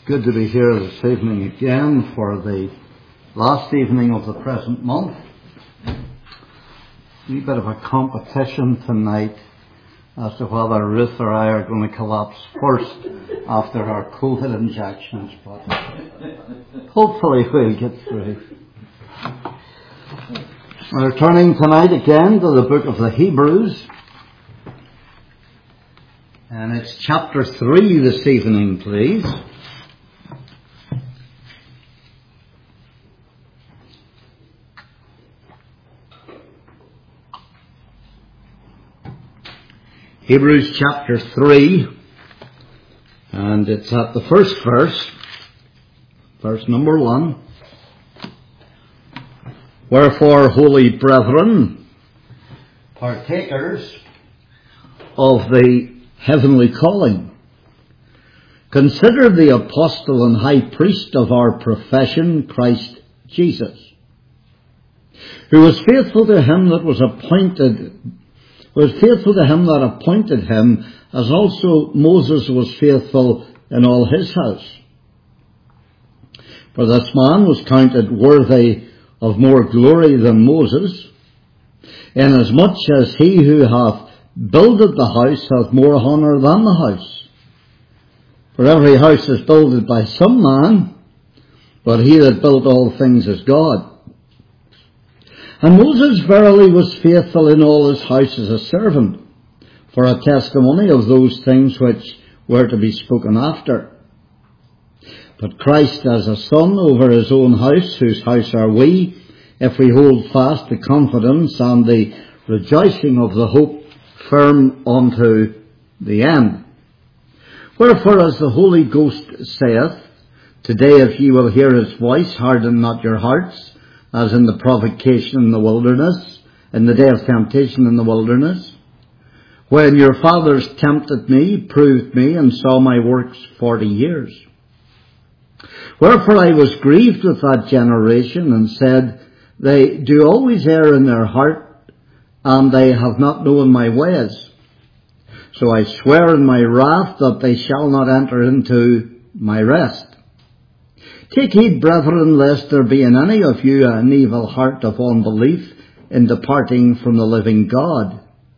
Good to be here this evening again for the last evening of the present month. A wee bit of a competition tonight as to whether Ruth or I are going to collapse first after our COVID injections, but hopefully we'll get through. We're turning tonight again to the book of the Hebrews, and it's chapter 3 this evening, please. Hebrews chapter 3, and it's at the first verse number 1. Wherefore, holy brethren, partakers of the heavenly calling, consider the apostle and high priest of our profession, Christ Jesus, who was faithful to him that appointed him, as also Moses was faithful in all his house. For this man was counted worthy of more glory than Moses, inasmuch as he who hath builded the house hath more honour than the house. For every house is builded by some man, but he that built all things is God. And Moses verily was faithful in all his house as a servant, for a testimony of those things which were to be spoken after. But Christ as a son over his own house, whose house are we, if we hold fast the confidence and the rejoicing of the hope firm unto the end. Wherefore, as the Holy Ghost saith, Today if ye will hear his voice, harden not your hearts, as in the provocation in the wilderness, in the day of temptation in the wilderness, when your fathers tempted me, proved me, and saw my works 40 years. Wherefore I was grieved with that generation, and said, They do always err in their heart, and they have not known my ways. So I swear in my wrath that they shall not enter into my rest. Take heed, brethren, lest there be in any of you an evil heart of unbelief in departing from the living God.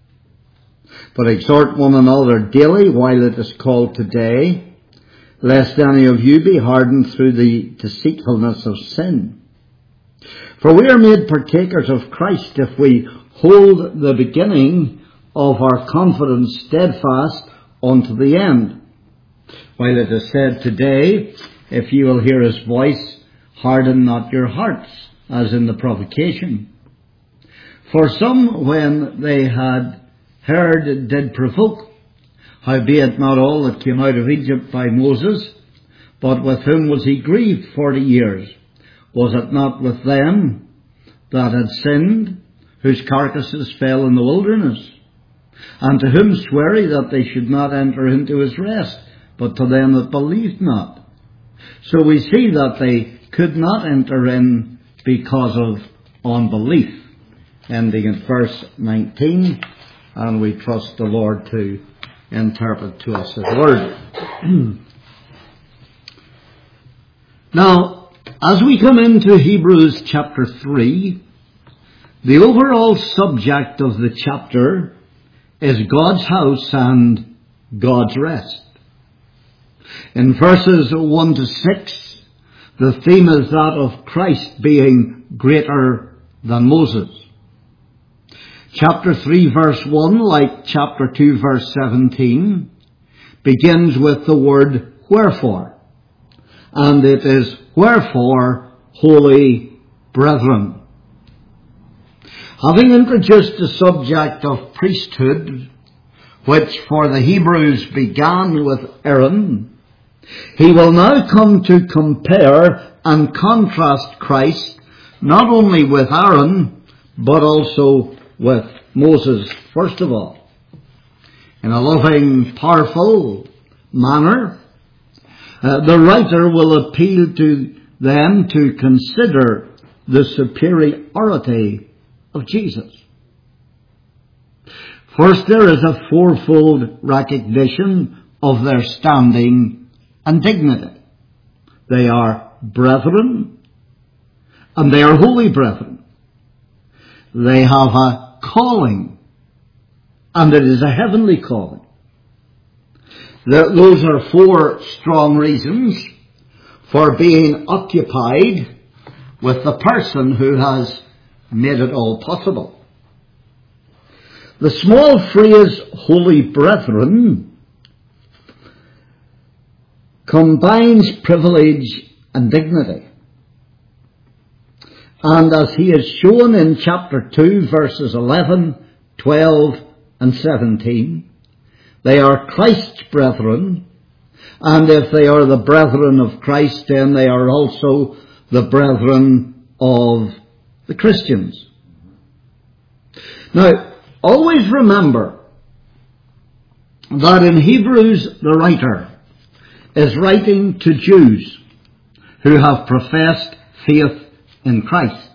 But exhort one another daily while it is called today, lest any of you be hardened through the deceitfulness of sin. For we are made partakers of Christ if we hold the beginning of our confidence steadfast unto the end. While it is said today, if ye will hear his voice, harden not your hearts, as in the provocation. For some, when they had heard, did provoke, howbeit not all that came out of Egypt by Moses, but with whom was he grieved 40 years? Was it not with them that had sinned, whose carcasses fell in the wilderness? And to whom sware he that they should not enter into his rest, but to them that believed not? So we see that they could not enter in because of unbelief. Ending at verse 19, and we trust the Lord to interpret to us his word. Now, as we come into Hebrews chapter 3, the overall subject of the chapter is God's house and God's rest. In verses 1 to 6, the theme is that of Christ being greater than Moses. Chapter 3 verse 1, like chapter 2 verse 17, begins with the word wherefore. And it is wherefore, holy brethren. Having introduced the subject of priesthood, which for the Hebrews began with Aaron, he will now come to compare and contrast Christ not only with Aaron, but also with Moses, first of all. In a loving, powerful manner, the writer will appeal to them to consider the superiority of Jesus. First, there is a fourfold recognition of their standing and dignity. They are brethren, and they are holy brethren. They have a calling, and it is a heavenly calling. Those are 4 strong reasons for being occupied with the person who has made it all possible. The small phrase, holy brethren, combines privilege and dignity. And as he has shown in chapter 2, verses 11, 12 and 17, they are Christ's brethren, and if they are the brethren of Christ, then they are also the brethren of the Christians. Now, always remember that in Hebrews the writer is writing to Jews who have professed faith in Christ.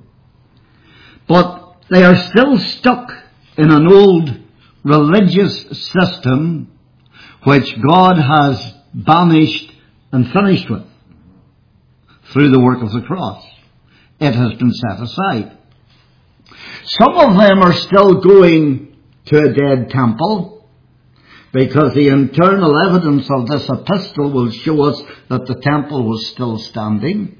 But they are still stuck in an old religious system which God has banished and finished with through the work of the cross. It has been set aside. Some of them are still going to a dead temple, because the internal evidence of this epistle will show us that the temple was still standing.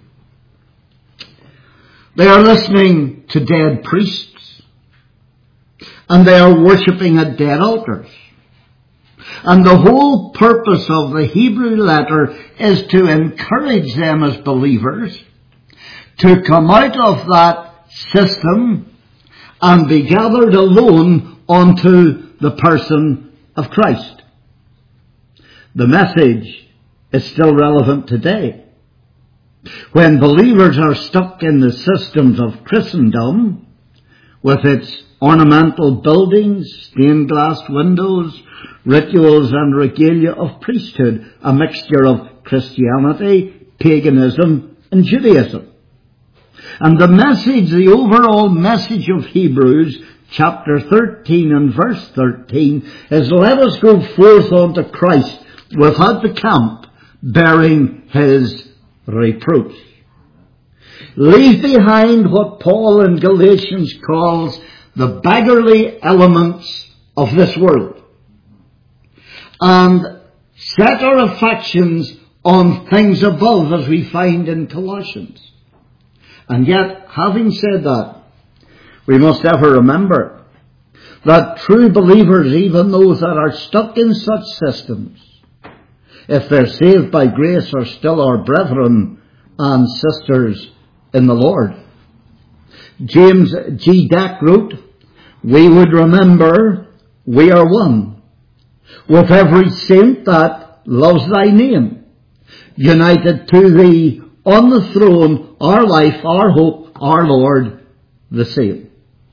They are listening to dead priests, and they are worshipping at dead altars. And the whole purpose of the Hebrew letter is to encourage them as believers to come out of that system and be gathered alone onto the person of Christ. The message is still relevant today. When believers are stuck in the systems of Christendom, with its ornamental buildings, stained glass windows, rituals and regalia of priesthood, a mixture of Christianity, paganism and Judaism. And the message, the overall message of Hebrews chapter 13 and verse 13 is, let us go forth unto Christ without the camp, bearing his reproach. Leave behind what Paul in Galatians calls the beggarly elements of this world, and set our affections on things above, as we find in Colossians. And yet, having said that, we must ever remember that true believers, even those that are stuck in such systems, if they're saved by grace, are still our brethren and sisters in the Lord. James G. Deck wrote, we would remember we are one, with every saint that loves thy name, united to thee on the throne, our life, our hope, our Lord, the same.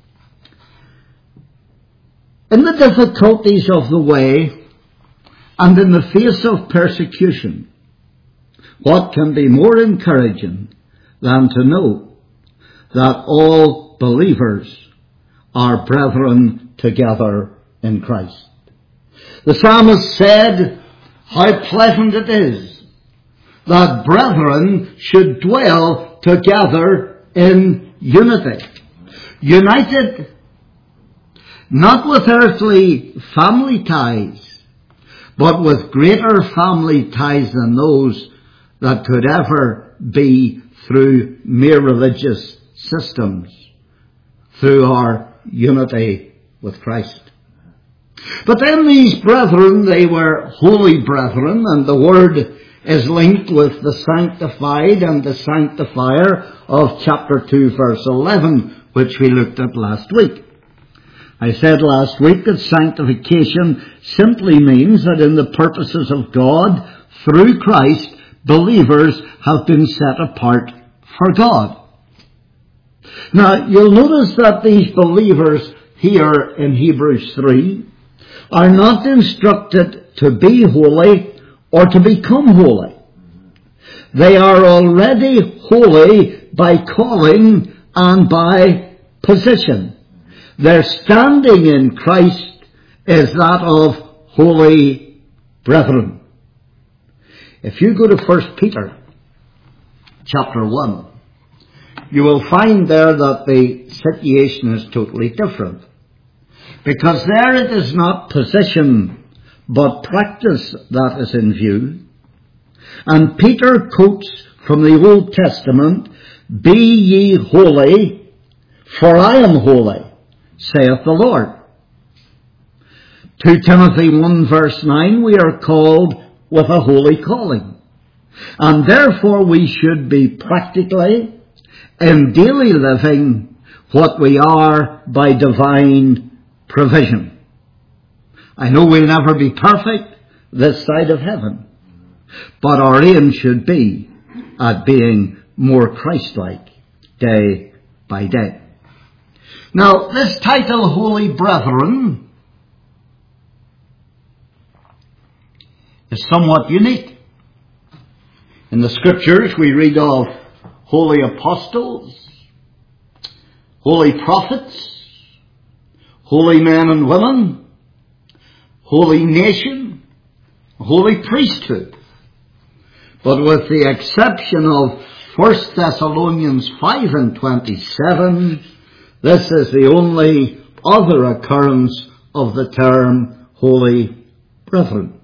In the difficulties of the way, and in the face of persecution, what can be more encouraging than to know that all believers are brethren together in Christ? The psalmist said, how pleasant it is that brethren should dwell together in unity. United not with earthly family ties, but with greater family ties than those that could ever be through mere religious systems, through our unity with Christ. But then these brethren, they were holy brethren, and the word is linked with the sanctified and the sanctifier of chapter 2 verse 11, which we looked at last week. I said last week that sanctification simply means that in the purposes of God, through Christ, believers have been set apart for God. Now, you'll notice that these believers here in Hebrews 3 are not instructed to be holy or to become holy. They are already holy by calling and by position. Their standing in Christ is that of holy brethren. If you go to 1 Peter chapter 1, you will find there that the situation is totally different. Because there it is not position, but practice that is in view. And Peter quotes from the Old Testament, "Be ye holy, for I am holy, saith the Lord." 2 Timothy 1 verse 9, we are called with a holy calling. And therefore we should be practically, in daily living, what we are by divine provision. I know we'll never be perfect this side of heaven, but our aim should be at being more Christ-like day by day. Now, this title, Holy Brethren, is somewhat unique. In the Scriptures, we read of holy apostles, holy prophets, holy men and women, holy nation, holy priesthood. But with the exception of 1 Thessalonians 5 and 27, this is the only other occurrence of the term holy brethren.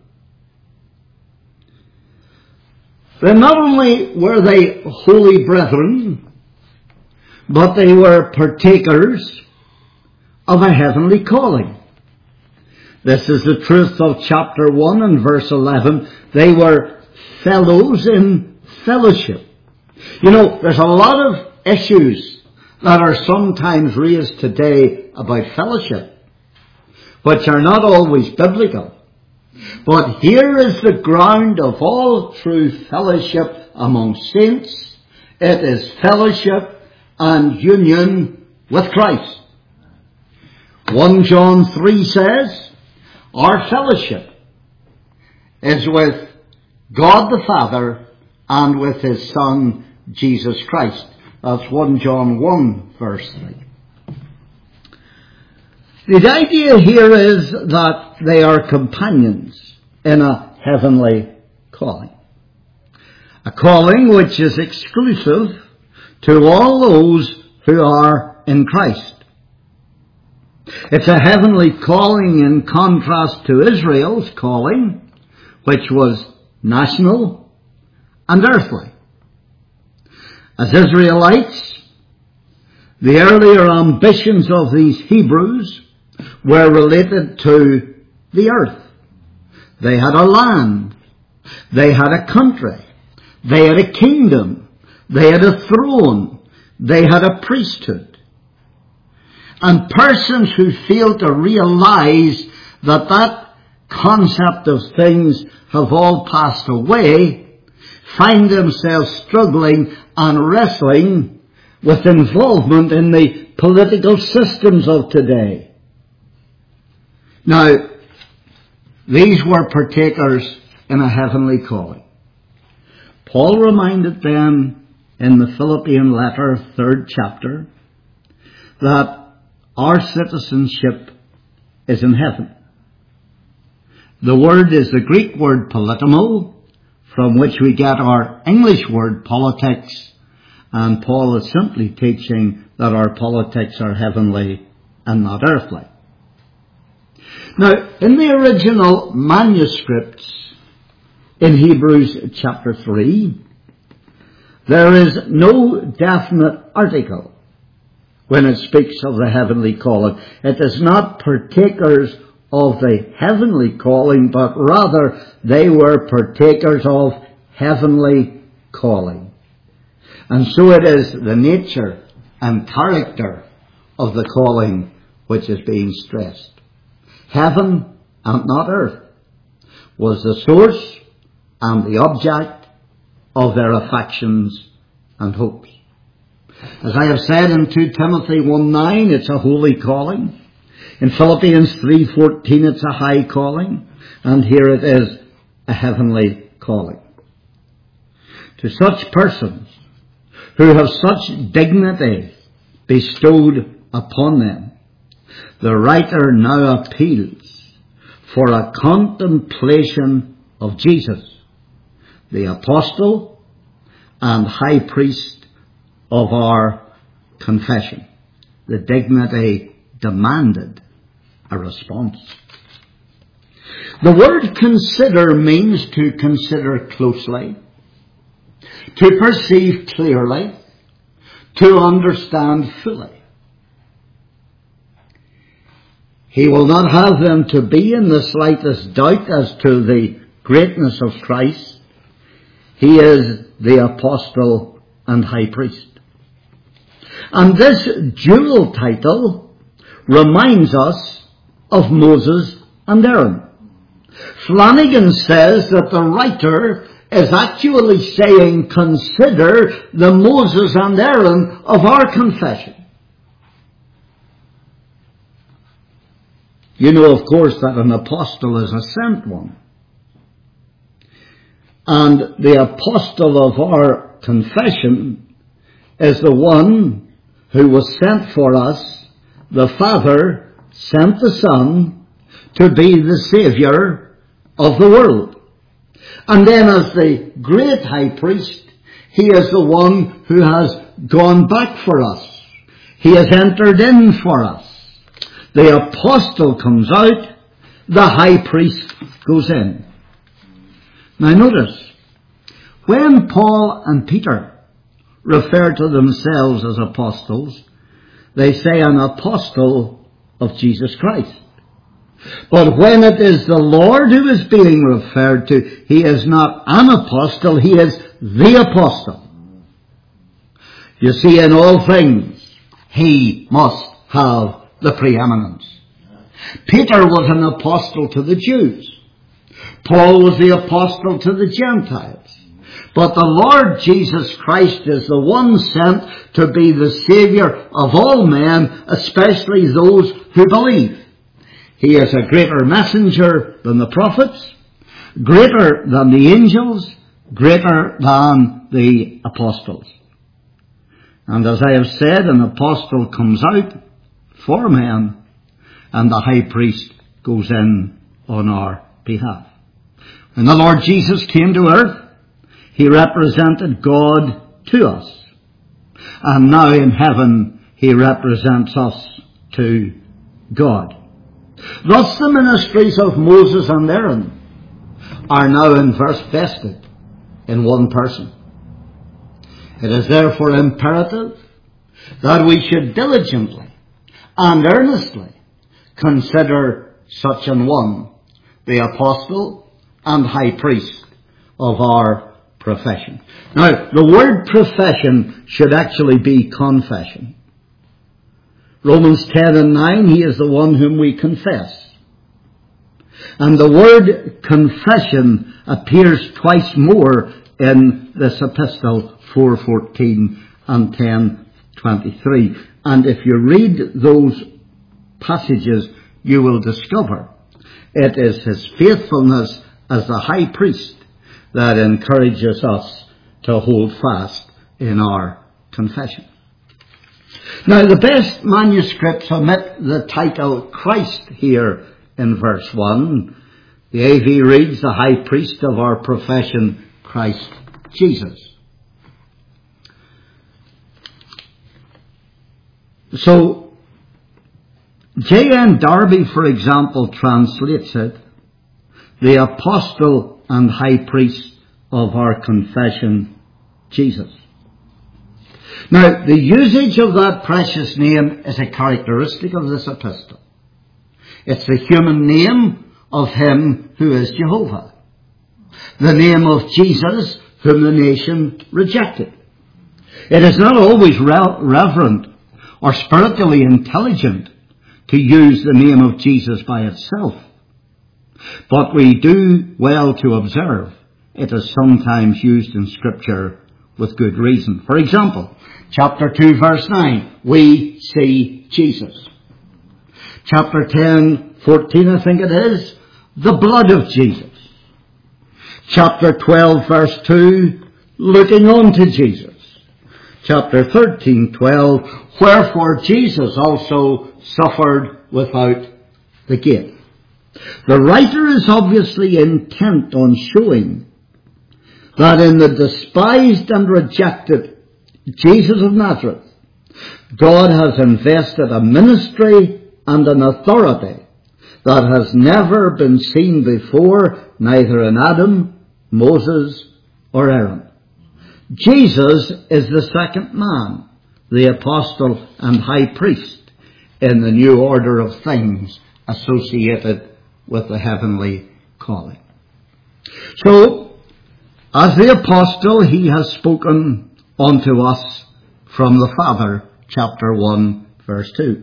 Then not only were they holy brethren, but they were partakers of a heavenly calling. This is the truth of chapter 1 and verse 11. They were fellows in fellowship. You know, there's a lot of issues that are sometimes raised today about fellowship, which are not always biblical. But here is the ground of all true fellowship among saints. It is fellowship and union with Christ. 1 John 3 says, our fellowship is with God the Father and with His Son, Jesus Christ. That's 1 John 1 verse 3. The idea here is that they are companions in a heavenly calling. A calling which is exclusive to all those who are in Christ. It's a heavenly calling in contrast to Israel's calling, which was national and earthly. As Israelites, the earlier ambitions of these Hebrews were related to the earth. They had a land. They had a country. They had a kingdom. They had a throne. They had a priesthood. And persons who fail to realize that that concept of things have all passed away find themselves struggling and wrestling with involvement in the political systems of today. Now, these were partakers in a heavenly calling. Paul reminded them in the Philippian letter, 3rd chapter, that our citizenship is in heaven. The word is the Greek word politimo, from which we get our English word politics, and Paul is simply teaching that our politics are heavenly and not earthly. Now, in the original manuscripts in Hebrews chapter 3, there is no definite article when it speaks of the heavenly calling. It is not partakers of the heavenly calling, but rather they were partakers of heavenly calling. And so it is the nature and character of the calling which is being stressed. Heaven and not earth was the source and the object of their affections and hopes. As I have said in 2 Timothy 1:9, it's a holy calling. In Philippians 3:14, it's a high calling. And here it is a heavenly calling. To such persons who have such dignity bestowed upon them, the writer now appeals for a contemplation of Jesus, the apostle and high priest of our confession. The dignity demanded a response. The word consider means to consider closely, to perceive clearly, to understand fully. He will not have them to be in the slightest doubt as to the greatness of Christ. He is the apostle and high priest. And this dual title reminds us of Moses and Aaron. Flanagan says that the writer is actually saying, consider the Moses and Aaron of our confession. You know, of course, that an apostle is a sent one. And the apostle of our confession is the one who was sent for us. The Father sent the Son to be the Saviour of the world. And then as the great high priest, he is the one who has gone back for us. He has entered in for us. The apostle comes out, the high priest goes in. Now notice, when Paul and Peter refer to themselves as apostles, they say an apostle of Jesus Christ. But when it is the Lord who is being referred to, he is not an apostle, he is the apostle. You see, in all things, he must have the preeminence. Peter was an apostle to the Jews. Paul was the apostle to the Gentiles. But the Lord Jesus Christ is the one sent to be the Saviour of all men, especially those who believe. He is a greater messenger than the prophets, greater than the angels, greater than the apostles. And as I have said, an apostle comes out for men, and the high priest goes in on our behalf. When the Lord Jesus came to earth, he represented God to us. And now in heaven, he represents us to God. Thus the ministries of Moses and Aaron are now in verse vested in one person. It is therefore imperative that we should diligently and earnestly consider such an one, the apostle and high priest of our profession. Now, the word profession should actually be confession. Romans 10 and 9, he is the one whom we confess. And the word confession appears twice more in this epistle, 4:14 and 10:23. And if you read those passages, you will discover it is his faithfulness as the high priest that encourages us to hold fast in our confession. Now, the best manuscripts omit the title Christ here in verse 1. The AV reads, the high priest of our profession, Christ Jesus. So, J.N. Darby, for example, translates it, the apostle and high priest of our confession, Jesus. Now, the usage of that precious name is a characteristic of this epistle. It's the human name of him who is Jehovah. The name of Jesus, whom the nation rejected. It is not always reverent or spiritually intelligent to use the name of Jesus by itself. But we do well to observe it is sometimes used in Scripture with good reason. For example, chapter 2 verse 9, we see Jesus. Chapter 10:14, I think it is, the blood of Jesus. Chapter 12 verse 2, looking on to Jesus. Chapter 13:12, wherefore Jesus also suffered without the gate. The writer is obviously intent on showing that in the despised and rejected Jesus of Nazareth, God has invested a ministry and an authority that has never been seen before, neither in Adam, Moses, or Aaron. Jesus is the second man, the apostle and high priest in the new order of things associated with the heavenly calling. So, as the apostle, he has spoken unto us from the Father, chapter 1, verse 2.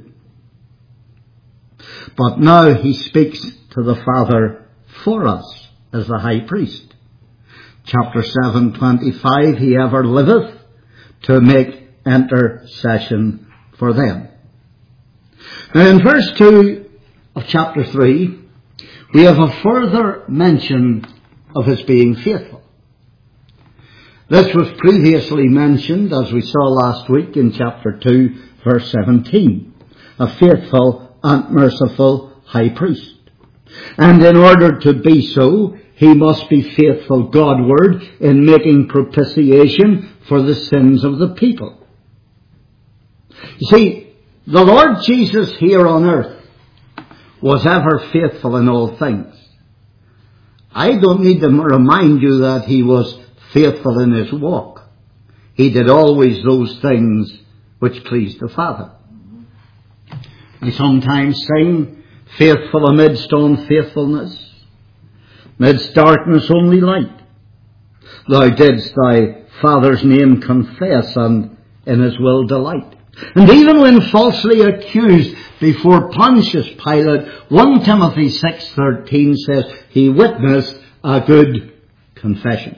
But now he speaks to the Father for us as the high priest. Chapter 7:25, he ever liveth to make intercession for them. Now in verse 2 of chapter 3, we have a further mention of his being faithful. This was previously mentioned, as we saw last week, in chapter 2, verse 17, a faithful and merciful high priest. And in order to be so, he must be faithful Godward in making propitiation for the sins of the people. You see, the Lord Jesus here on earth was ever faithful in all things. I don't need to remind you that he was faithful in his walk. He did always those things which pleased the Father. I sometimes sing, faithful amidst unfaithfulness, midst darkness only light. Thou didst thy Father's name confess, and in his will delight. And even when falsely accused before Pontius Pilate, 1 Timothy 6:13 says, he witnessed a good confession.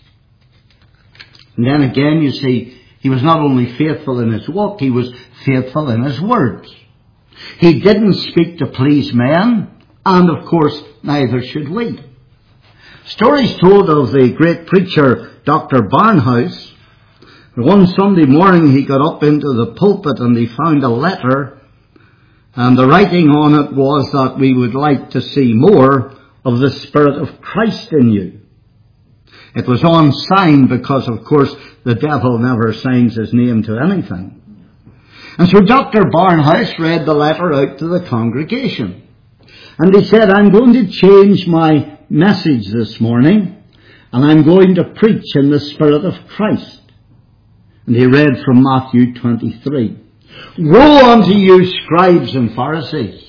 And then again, you see, he was not only faithful in his walk, he was faithful in his words. He didn't speak to please men, and of course, neither should we. Stories told of the great preacher, Dr. Barnhouse. One Sunday morning he got up into the pulpit and he found a letter, and the writing on it was that we would like to see more of the Spirit of Christ in you. It was unsigned because, of course, the devil never signs his name to anything. And so Dr. Barnhouse read the letter out to the congregation. And he said, I'm going to change my message this morning, and I'm going to preach in the Spirit of Christ. And he read from Matthew 23. Woe unto you, scribes and Pharisees,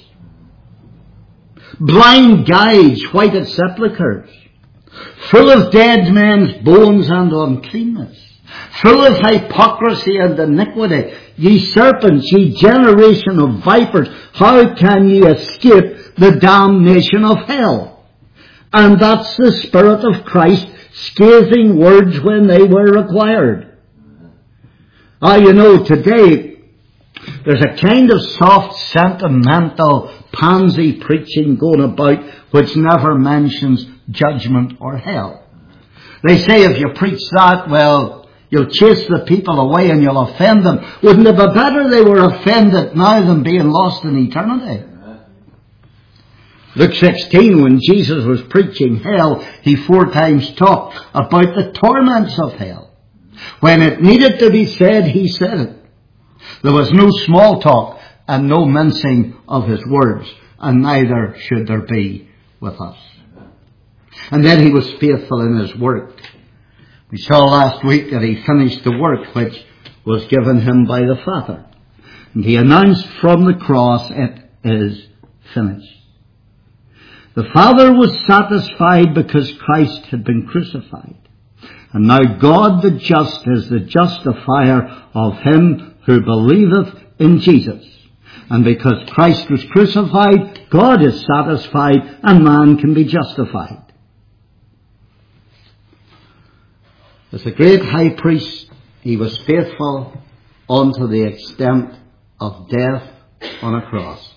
blind guides, whited sepulchres, full of dead men's bones and uncleanness, full of hypocrisy and iniquity. Ye serpents, ye generation of vipers, how can ye escape the damnation of hell? And that's the Spirit of Christ, scathing words when they were required. You know, today there's a kind of soft, sentimental, pansy preaching going about which never mentions judgment or hell. They say if you preach that, well, you'll chase the people away and you'll offend them. Wouldn't it be better they were offended now than being lost in eternity? Luke 16, when Jesus was preaching hell, he 4 times talked about the torments of hell. When it needed to be said, he said it. There was no small talk and no mincing of his words, and neither should there be with us. And then he was faithful in his work. We saw last week that he finished the work which was given him by the Father. And he announced from the cross, it is finished. The Father was satisfied because Christ had been crucified. And now God the just is the justifier of him who believeth in Jesus. And because Christ was crucified, God is satisfied and man can be justified. As a great high priest, he was faithful unto the extent of death on a cross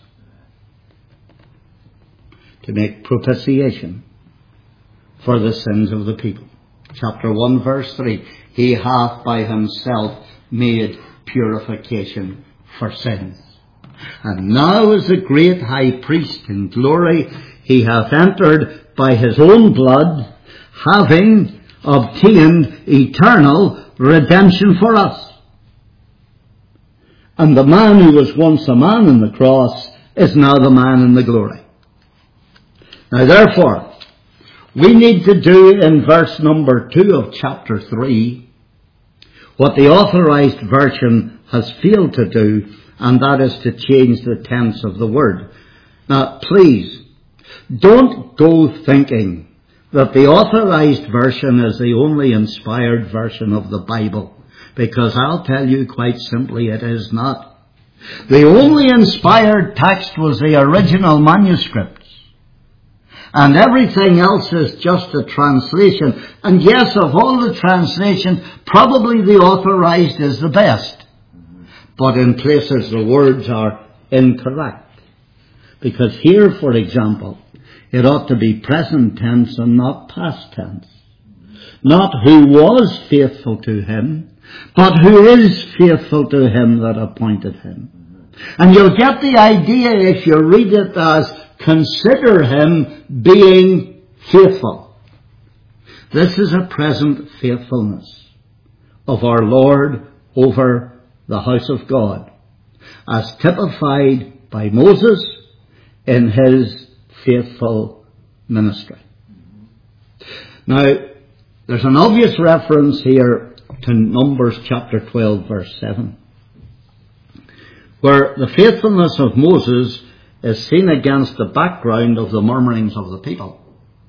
to make propitiation for the sins of the people. Chapter 1, verse 3, he hath by himself made purification for sins. And now as the great high priest in glory, he hath entered by his own blood, having obtained eternal redemption for us. And the man who was once a man on the cross is now the man in the glory. Now therefore, we need to do in verse number 2 of chapter 3 what the Authorized Version has failed to do, and that is to change the tense of the word. Now please, don't go thinking that the Authorized Version is the only inspired version of the Bible, because I'll tell you quite simply it is not. The only inspired text was the original manuscripts. And everything else is just a translation. And yes, of all the translations, probably the Authorized is the best. But in places the words are incorrect. Because here, for example, it ought to be present tense and not past tense. Not who was faithful to him, but who is faithful to him that appointed him. And you'll get the idea if you read it as consider him being faithful. This is a present faithfulness of our Lord over the house of God, as typified by Moses in his faithful ministry. Now, there's an obvious reference here to Numbers chapter 12, verse 7, where the faithfulness of Moses is seen against the background of the murmurings of the people.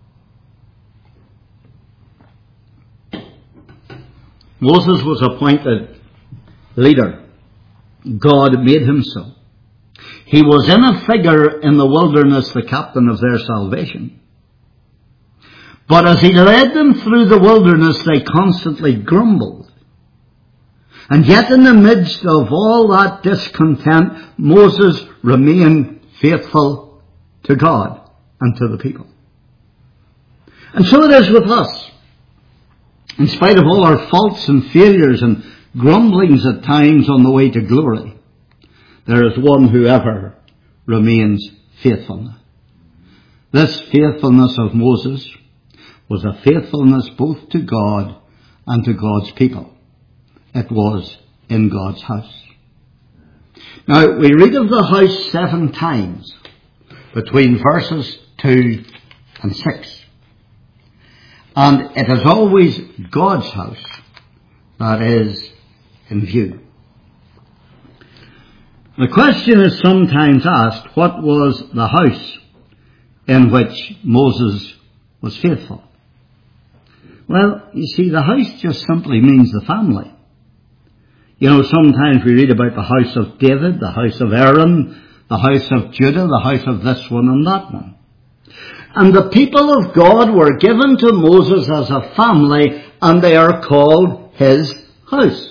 Moses was appointed leader. God made him so. He was in a figure in the wilderness the captain of their salvation. But as he led them through the wilderness, they constantly grumbled. And yet in the midst of all that discontent, Moses remained faithful to God and to the people. And so it is with us. In spite of all our faults and failures and grumblings at times on the way to glory, there is one who ever remains faithful. This faithfulness of Moses was a faithfulness both to God and to God's people. It was in God's house. Now, we read of the house 7 times between verses 2 and 6. And it is always God's house that is in view. The question is sometimes asked, what was the house in which Moses was faithful? Well, you see, the house just simply means the family. You know, sometimes we read about the house of David, the house of Aaron, the house of Judah, the house of this one and that one. And the people of God were given to Moses as a family, and they are called his house.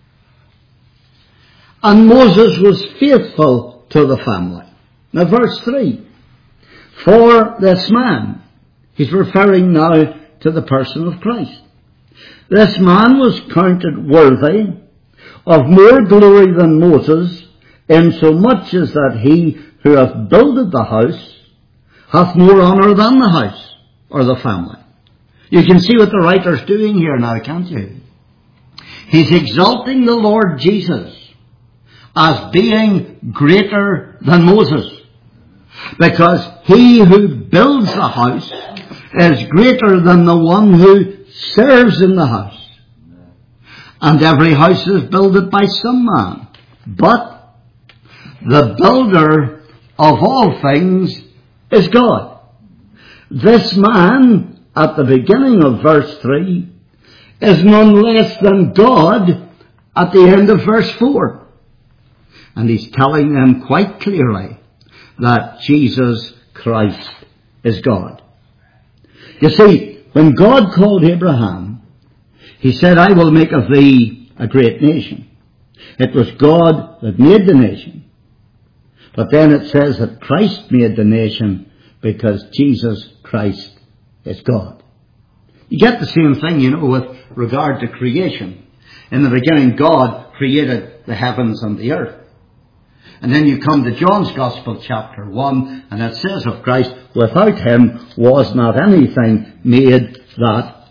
And Moses was faithful to the family. Now verse 3. For this man, he's referring now to the person of Christ. This man was counted worthy of more glory than Moses, insomuch as that he who hath builded the house hath more honour than the house or the family. You can see what the writer's doing here now, can't you? He's exalting the Lord Jesus as being greater than Moses, because he who builds the house is greater than the one who serves in the house. And every house is builded by some man, but the builder of all things is God. This man, at the beginning of verse 3, is none less than God at the end of verse 4. And he's telling them quite clearly that Jesus Christ is God. You see, when God called Abraham, he said, I will make of thee a great nation. It was God that made the nation. But then it says that Christ made the nation because Jesus Christ is God. You get the same thing, you know, with regard to creation. In the beginning, God created the heavens and the earth. And then you come to John's Gospel, chapter 1, and it says of Christ, without him was not anything made that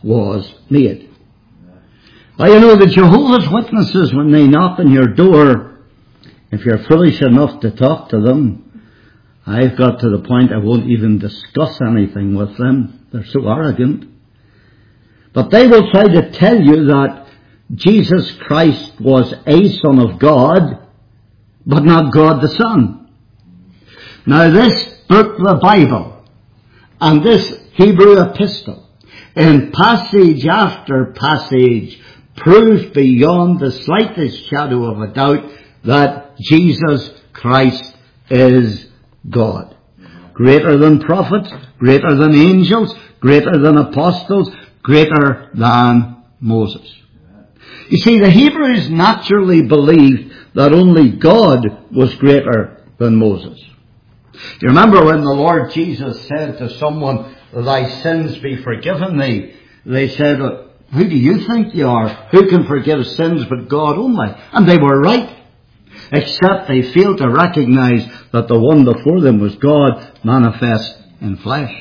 was made. Well, you know, the Jehovah's Witnesses, when they knock on your door, if you're foolish enough to talk to them, I've got to the point I won't even discuss anything with them. They're so arrogant. But they will try to tell you that Jesus Christ was a Son of God, but not God the Son. Now this book, the Bible, and this Hebrew epistle, in passage after passage, proves beyond the slightest shadow of a doubt that Jesus Christ is God. Greater than prophets, greater than angels, greater than apostles, greater than Moses. You see, the Hebrews naturally believed that only God was greater than Moses. You remember when the Lord Jesus said to someone, "Thy sins be forgiven thee," they said, "Who do you think you are? Who can forgive sins but God only?" And they were right, except they failed to recognize that the one before them was God manifest in flesh.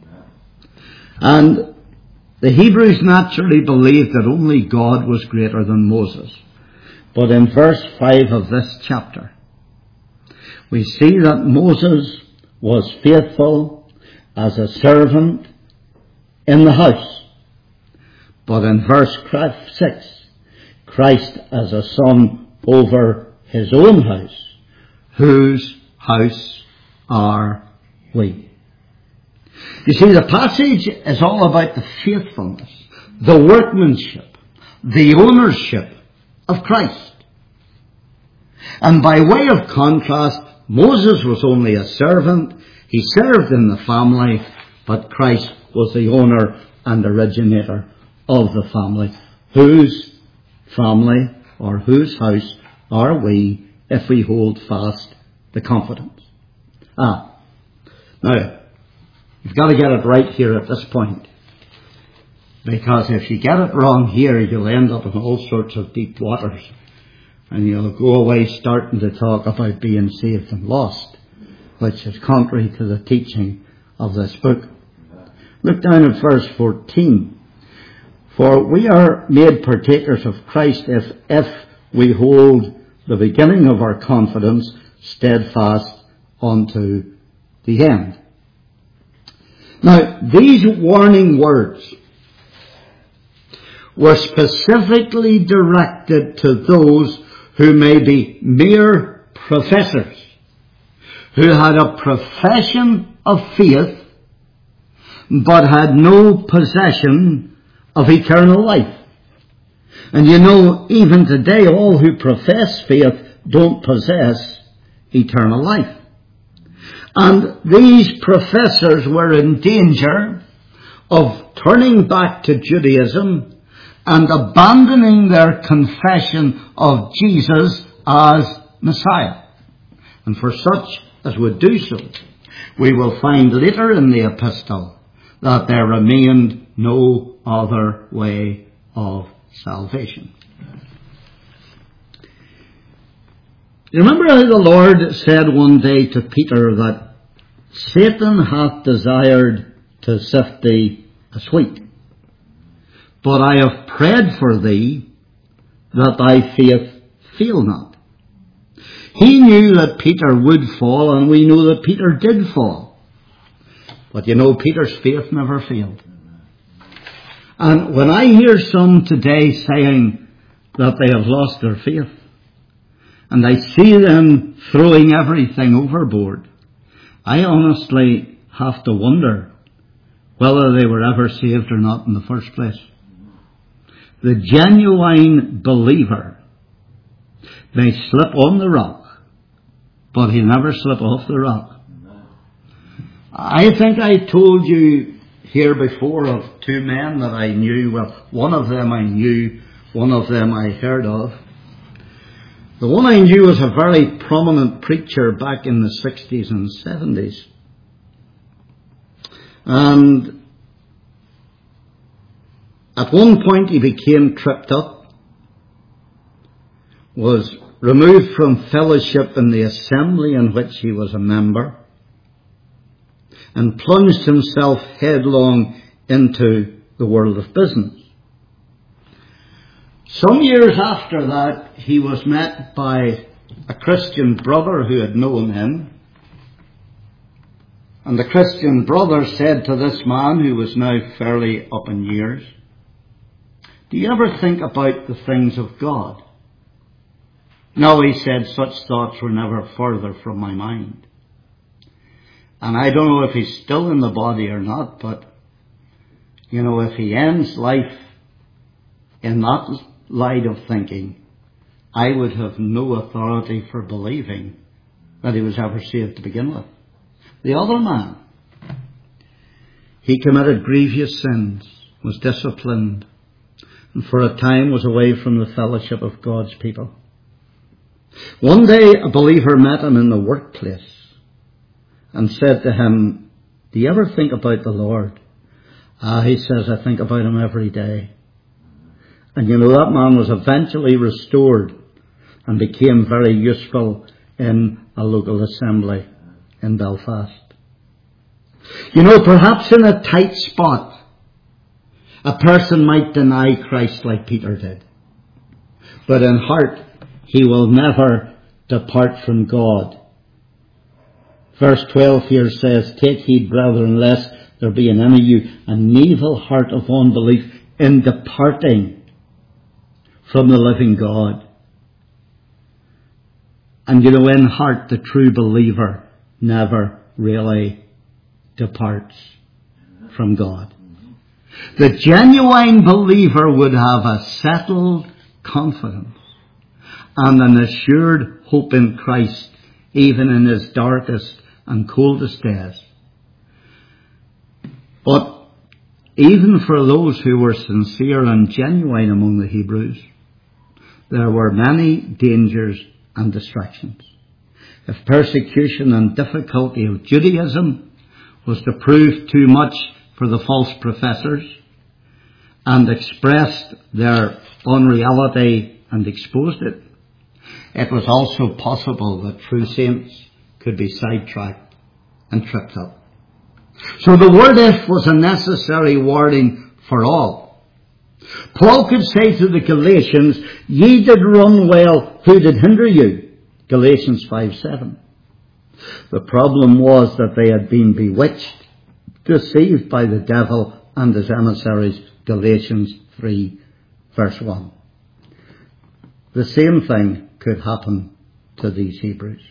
And the Hebrews naturally believed that only God was greater than Moses. But in verse 5 of this chapter, we see that Moses was faithful as a servant in the house. But in verse 6, Christ as a son over his own house. Whose house are we? You see, the passage is all about the faithfulness, the workmanship, the ownership of Christ. And by way of contrast, Moses was only a servant. He served in the family, but Christ was the owner and originator of the family. Whose family or whose house are we if we hold fast the confidence? Now, you've got to get it right here at this point. Because if you get it wrong here, you'll end up in all sorts of deep waters. And you'll go away starting to talk about being saved and lost, which is contrary to the teaching of this book. Look down at verse 14. For we are made partakers of Christ if we hold the beginning of our confidence steadfast unto the end. Now, these warning words were specifically directed to those who may be mere professors, who had a profession of faith, but had no possession of eternal life. And you know, even today, all who profess faith don't possess eternal life. And these professors were in danger of turning back to Judaism and abandoning their confession of Jesus as Messiah. And for such as would do so, we will find later in the epistle that there remained no other way of salvation. You remember how the Lord said one day to Peter that Satan hath desired to sift thee as wheat, but I have prayed for thee that thy faith fail not. He knew that Peter would fall, and we know that Peter did fall. But you know, Peter's faith never failed. And when I hear some today saying that they have lost their faith, and I see them throwing everything overboard, I honestly have to wonder whether they were ever saved or not in the first place. The genuine believer may slip on the rock, but he'll never slip off the rock. I think I told you here before of two men that I knew. Well, one of them I knew, one of them I heard of. The one I knew was a very prominent preacher back in the 60s and 70s. And at one point he became tripped up, was removed from fellowship in the assembly in which he was a member, and plunged himself headlong into the world of business. Some years after that, he was met by a Christian brother who had known him. And the Christian brother said to this man, who was now fairly up in years, "Do you ever think about the things of God?" "No," he said, "such thoughts were never further from my mind." And I don't know if he's still in the body or not, but, if he ends life in that light of thinking, I would have no authority for believing that he was ever saved to begin with. The other man, he committed grievous sins, was disciplined, and for a time was away from the fellowship of God's people. One day a believer met him in the workplace and said to him, "Do you ever think about the Lord?" He says, "I think about him every day." And that man was eventually restored and became very useful in a local assembly in Belfast. Perhaps in a tight spot, a person might deny Christ like Peter did. But in heart, he will never depart from God. Verse 12 here says, "Take heed, brethren, lest there be in any of you an evil heart of unbelief in departing from the living God." And in heart, the true believer never really departs from God. The genuine believer would have a settled confidence and an assured hope in Christ, even in his darkest and coldest days. But even for those who were sincere and genuine among the Hebrews, there were many dangers and distractions. If persecution and difficulty of Judaism was to prove too much for the false professors and expressed their unreality and exposed it, it was also possible that true saints could be sidetracked and tripped up. So the word "if" was a necessary warning for all. Paul could say to the Galatians, "Ye did run well, who did hinder you?" Galatians 5:7. The problem was that they had been bewitched, deceived by the devil and his emissaries. Galatians 3 verse 1. The same thing could happen to these Hebrews.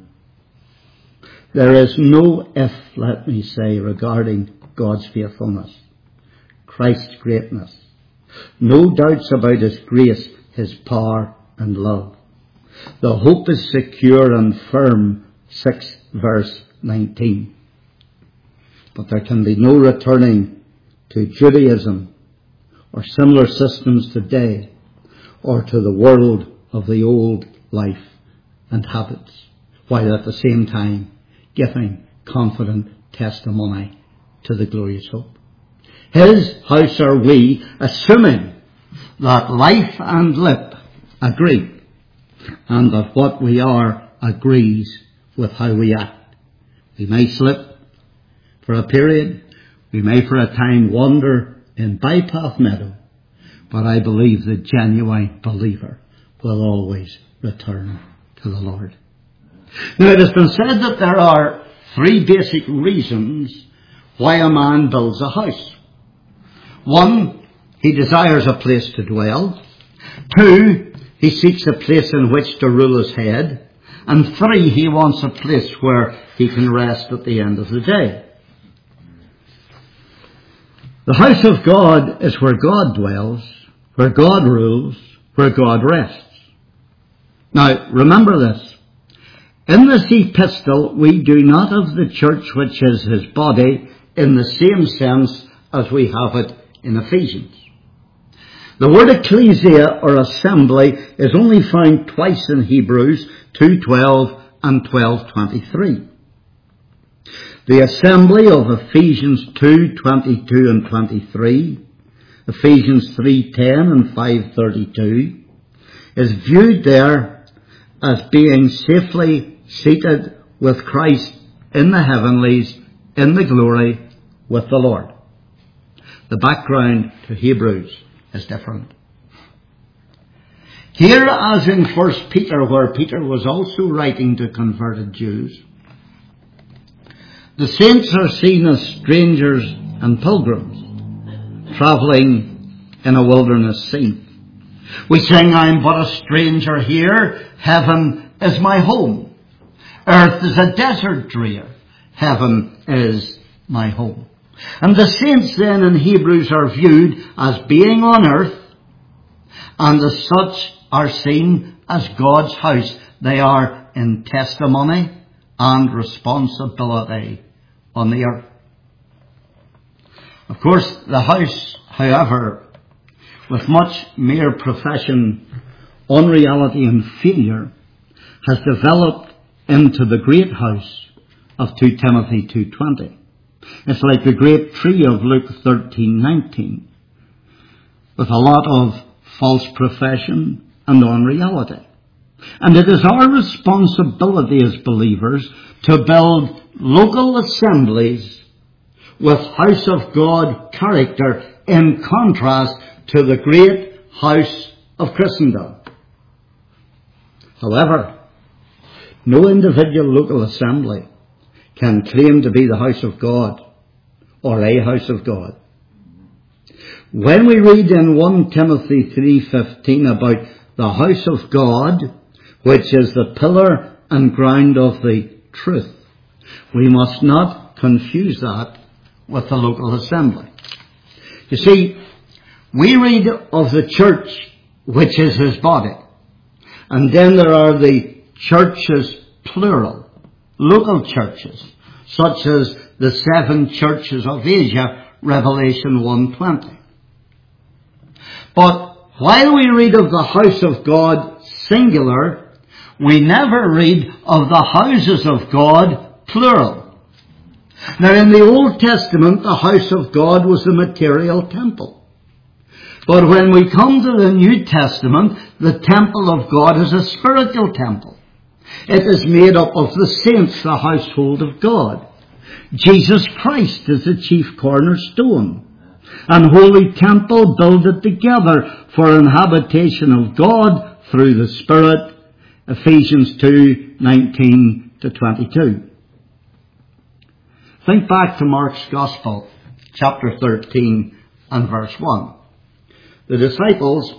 There is no if, let me say, regarding God's faithfulness, Christ's greatness. No doubts about his grace, his power and love. The hope is secure and firm, 6 verse 19. But there can be no returning to Judaism or similar systems today, or to the world of the old life and habits, while at the same time giving confident testimony to the glorious hope. His house are we, assuming that life and lip agree, and that what we are agrees with how we act. We may slip for a period, we may for a time wander in bypath meadow, but I believe the genuine believer will always return to the Lord. Now, it has been said that there are 3 basic reasons why a man builds a house. 1, he desires a place to dwell. 2, he seeks a place in which to rule his head. And 3, he wants a place where he can rest at the end of the day. The house of God is where God dwells, where God rules, where God rests. Now, remember this. In this epistle, we do not have the church which is his body in the same sense as we have it in Ephesians. The word ecclesia or assembly is only found twice in Hebrews 2:12 and 12:23. The assembly of Ephesians 2:22 and 23, Ephesians 3:10 and 5:32, is viewed there as being safely seated with Christ in the heavenlies, in the glory with the Lord. the background to Hebrews is different. Here, as in 1 Peter, where Peter was also writing to converted Jews, the saints are seen as strangers and pilgrims, travelling in a wilderness scene. We sing, I'm but a stranger here, heaven is my home. Earth is a desert drear, heaven is my home. And the saints then in Hebrews are viewed as being on earth, and as such are seen as God's house. They are in testimony and responsibility on the earth. Of course, the house, however, with much mere profession, unreality and failure, has developed into the great house of 2 Timothy 2:20. It's like the great tree of Luke 13:19, with a lot of false profession and unreality. And it is our responsibility as believers to build local assemblies with house of God character in contrast to the great house of Christendom. However, no individual local assembly can claim to be the house of God or a house of God. When we read in 1 Timothy 3:15 about the house of God, which is the pillar and ground of the truth, we must not confuse that with the local assembly. You see, we read of the church, which is his body. And then there are the churches, plural, local churches, such as the 7 churches of Asia, Revelation 1:20. But while we read of the house of God, singular, we never read of the houses of God, plural. Now, in the Old Testament, the house of God was the material temple. But when we come to the New Testament, the temple of God is a spiritual temple. It is made up of the saints, the household of God. Jesus Christ is the chief cornerstone, and holy temple builded together for an habitation of God through the Spirit, Ephesians 2:19 to 22. Think back to Mark's Gospel, chapter 13 and verse 1. The disciples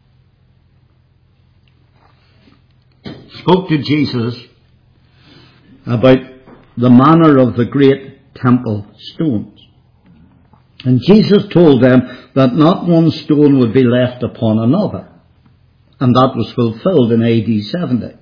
spoke to Jesus about the manner of the great temple stones. And Jesus told them that not one stone would be left upon another. And that was fulfilled in AD 70.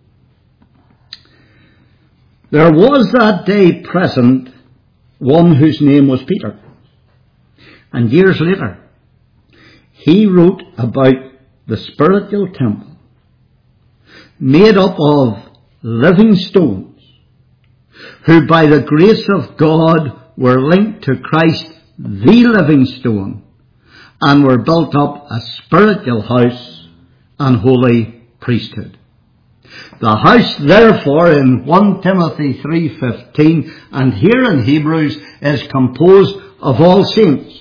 There was that day present one whose name was Peter. And years later, he wrote about the spiritual temple made up of living stones, who by the grace of God were linked to Christ, the living stone, and were built up a spiritual house and holy priesthood. The house, therefore, in 1 Timothy 3:15 and here in Hebrews is composed of all saints.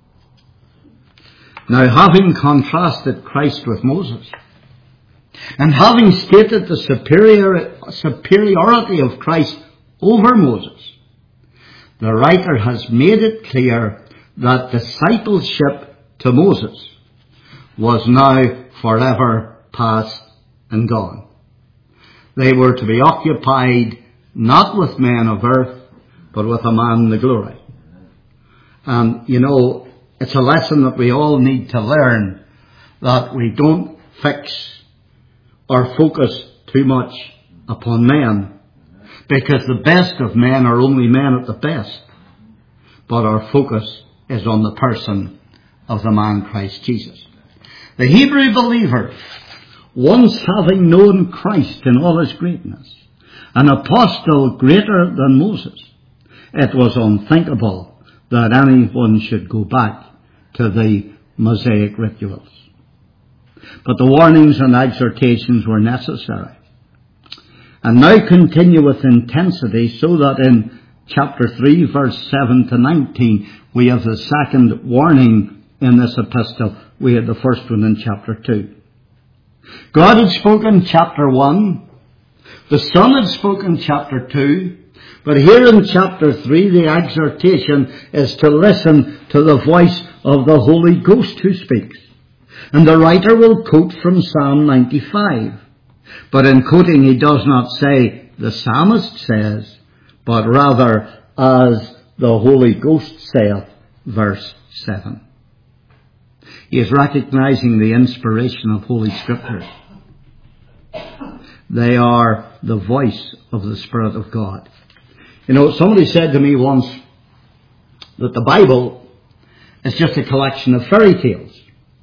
Now, having contrasted Christ with Moses, and having stated the superiority of Christ over Moses, the writer has made it clear that discipleship to Moses was now forever past and gone. They were to be occupied not with men of earth, but with a man in the glory. And, it's a lesson that we all need to learn, that we don't fix or focus too much upon men, because the best of men are only men at the best. But our focus is on the person of the man Christ Jesus. The Hebrew believer, once having known Christ in all his greatness, an apostle greater than Moses, it was unthinkable that anyone should go back to the Mosaic rituals. But the warnings and exhortations were necessary, and now continue with intensity, so that in chapter 3, verse 7 to 19, we have the second warning in this epistle. We had the first one in chapter 2. God had spoken chapter 1. The Son had spoken chapter 2. But here in chapter 3, the exhortation is to listen to the voice of the Holy Ghost who speaks. And the writer will quote from Psalm 95. But in quoting, he does not say, the psalmist says, but rather, as the Holy Ghost saith, verse 7. He is recognizing the inspiration of Holy Scriptures. They are the voice of the Spirit of God. You know, somebody said to me once that the Bible is just a collection of fairy tales.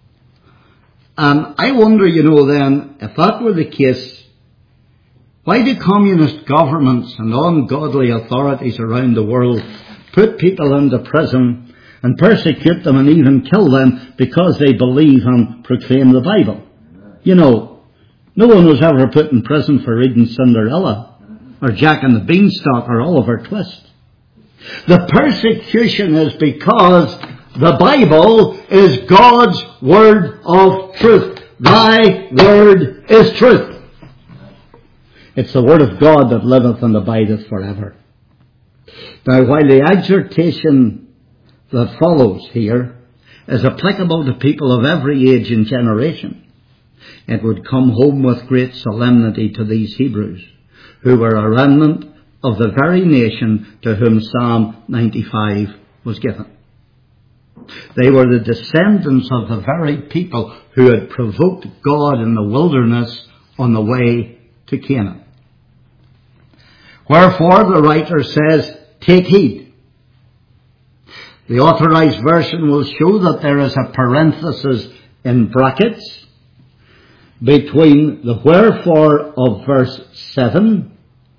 And I wonder, then, if that were the case, why do communist governments and ungodly authorities around the world put people into prison and persecute them and even kill them because they believe and proclaim the Bible? No one was ever put in prison for reading Cinderella or Jack and the Beanstalk or Oliver Twist. The persecution is because the Bible is God's word of truth. Thy word is truth. It's the word of God that liveth and abideth forever. Now, while the exhortation that follows here is applicable to people of every age and generation, it would come home with great solemnity to these Hebrews, who were a remnant of the very nation to whom Psalm 95 was given. They were the descendants of the very people who had provoked God in the wilderness on the way to Canaan. Wherefore, the writer says, take heed. The authorized version will show that there is a parenthesis in brackets between the wherefore of verse 7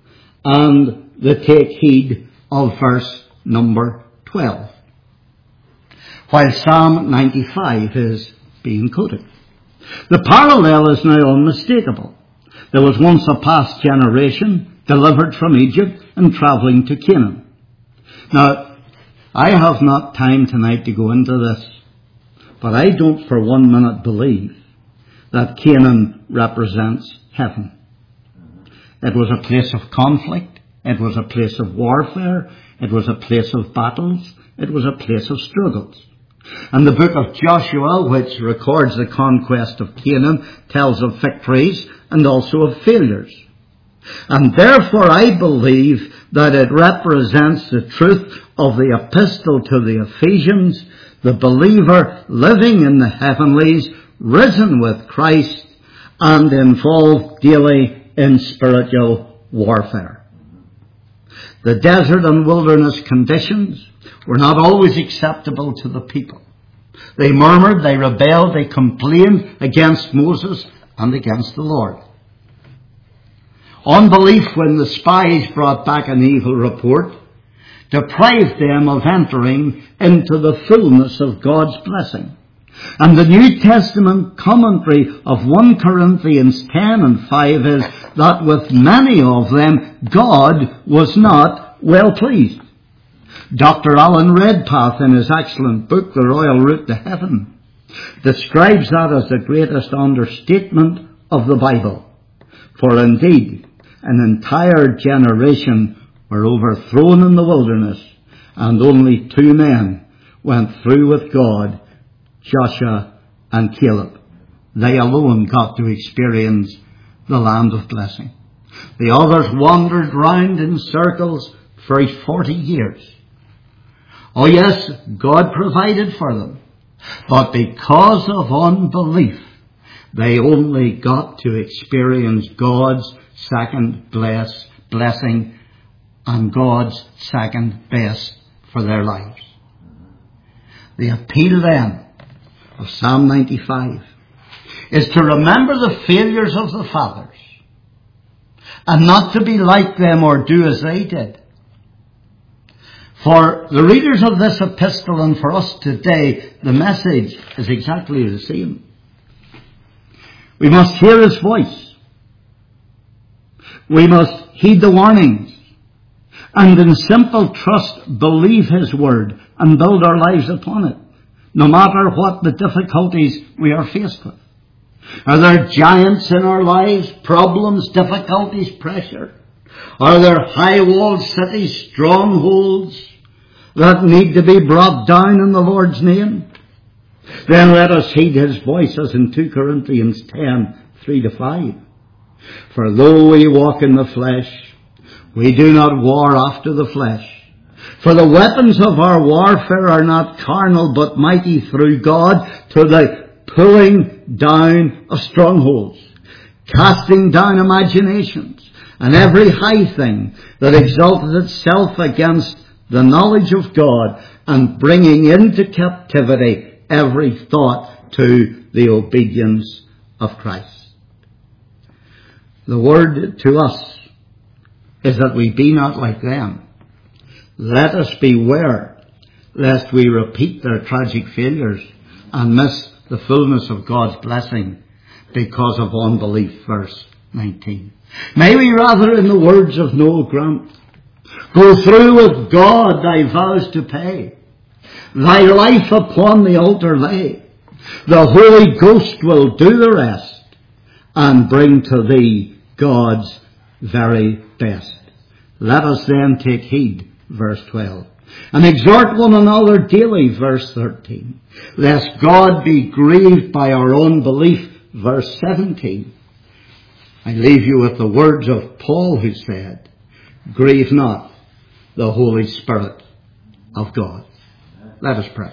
and the take heed of verse number 12. While Psalm 95 is being quoted. The parallel is now unmistakable. There was once a past generation delivered from Egypt and travelling to Canaan. Now, I have not time tonight to go into this, but I don't for 1 minute believe that Canaan represents heaven. It was a place of conflict. It was a place of warfare. It was a place of battles. It was a place of struggles. And the book of Joshua, which records the conquest of Canaan, tells of victories and also of failures. And therefore I believe that it represents the truth of the epistle to the Ephesians, the believer living in the heavenlies, risen with Christ, and involved daily in spiritual warfare. The desert and wilderness conditions were not always acceptable to the people. They murmured, they rebelled, they complained against Moses and against the Lord. Unbelief, when the spies brought back an evil report, deprived them of entering into the fullness of God's blessing. And the New Testament commentary of 1 Corinthians 10 and 5 is that with many of them, God was not well pleased. Dr. Alan Redpath, in his excellent book, The Royal Route to Heaven, describes that as the greatest understatement of the Bible. For indeed, an entire generation were overthrown in the wilderness, and only 2 men went through with God, Joshua and Caleb. They alone got to experience the land of blessing. The others wandered round in circles for 40 years. Oh yes, God provided for them. But because of unbelief, they only got to experience God's second blessing and God's second best for their lives. The appeal then of Psalm 95 is to remember the failures of the fathers and not to be like them or do as they did. For the readers of this epistle and for us today, the message is exactly the same. We must hear his voice. We must heed the warnings. and in simple trust believe His word and build our lives upon it, no matter what the difficulties we are faced with. Are there giants in our lives, problems, difficulties, pressure? Are there high-walled cities, strongholds that need to be brought down in the Lord's name? Then let us heed His voice as in 2 Corinthians 10, 3-5. For though we walk in the flesh, we do not war after the flesh. For the weapons of our warfare are not carnal, but mighty through God to the pulling down of strongholds, casting down imaginations, and every high thing that exalteth itself against the knowledge of God, and bringing into captivity every thought to the obedience of Christ. The word to us is that we be not like them. Let us beware lest we repeat their tragic failures and miss the fullness of God's blessing because of unbelief. Verse 19. May we rather, in the words of Noel Grant, go through with God thy vows to pay, thy life upon the altar lay. The Holy Ghost will do the rest and bring to thee God's very best. Let us then take heed, verse 12, and exhort one another daily, verse 13, lest God be grieved by our unbelief, verse 17. I leave you with the words of Paul, who said, grieve not the Holy Spirit of God. Let us pray.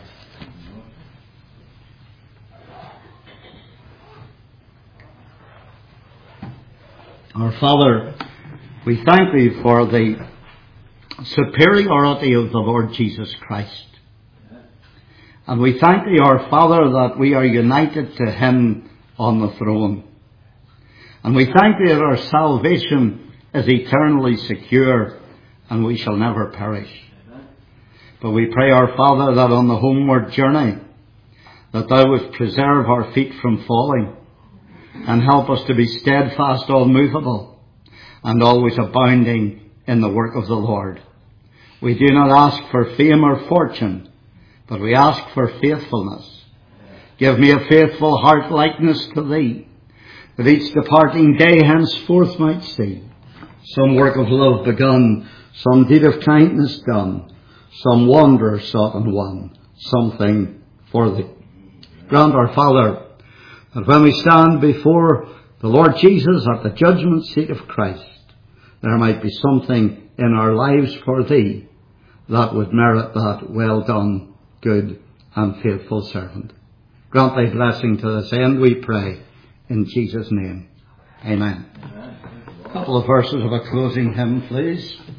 Our Father, we thank Thee for the superiority of the Lord Jesus Christ. And we thank Thee, our Father, that we are united to Him on the throne. And we thank Thee that our salvation is eternally secure and we shall never perish. But we pray, our Father, that on the homeward journey, that Thou would preserve our feet from falling and help us to be steadfast, unmovable, and always abounding in the work of the Lord. We do not ask for fame or fortune, but we ask for faithfulness. Give me a faithful heart likeness to Thee, that each departing day henceforth might see some work of love begun, some deed of kindness done, some wanderer sought and won, something for Thee. Grant, our Father, that when we stand before the Lord Jesus at the judgment seat of Christ, there might be something in our lives for Thee that would merit that well done, good and faithful servant. Grant Thy blessing to this end, we pray, in Jesus' name. Amen. A couple of verses of a closing hymn, please.